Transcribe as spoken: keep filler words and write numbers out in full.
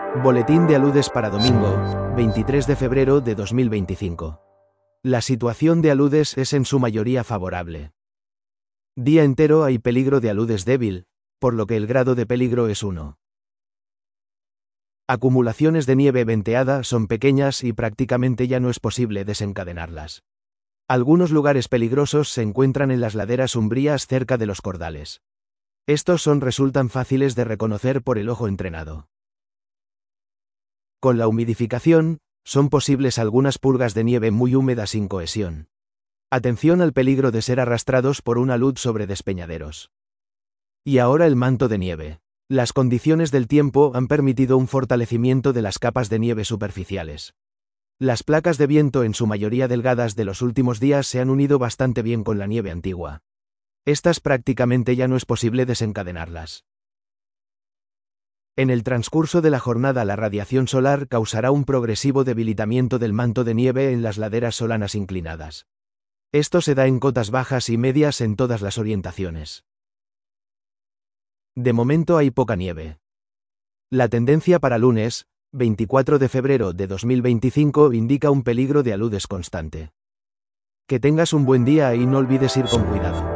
Boletín de aludes para domingo, veintitrés de febrero de dos mil veinticinco. La situación de aludes es en su mayoría favorable. Día entero hay peligro de aludes débil, por lo que el grado de peligro es uno. Acumulaciones de nieve venteada son pequeñas y prácticamente ya no es posible desencadenarlas. Algunos lugares peligrosos se encuentran en las laderas umbrías cerca de los cordales. Estos son resultan fáciles de reconocer por el ojo entrenado. Con la humidificación, son posibles algunas purgas de nieve muy húmeda sin cohesión. Atención al peligro de ser arrastrados por una luz sobre despeñaderos. Y ahora el manto de nieve. Las condiciones del tiempo han permitido un fortalecimiento de las capas de nieve superficiales. Las placas de viento en su mayoría delgadas de los últimos días se han unido bastante bien con la nieve antigua. Estas prácticamente ya no es posible desencadenarlas. En el transcurso de la jornada la radiación solar causará un progresivo debilitamiento del manto de nieve en las laderas solanas inclinadas. Esto se da en cotas bajas y medias en todas las orientaciones. De momento hay poca nieve. La tendencia para lunes, veinticuatro de febrero de dos mil veinticinco, indica un peligro de aludes constante. Que tengas un buen día y no olvides ir con cuidado.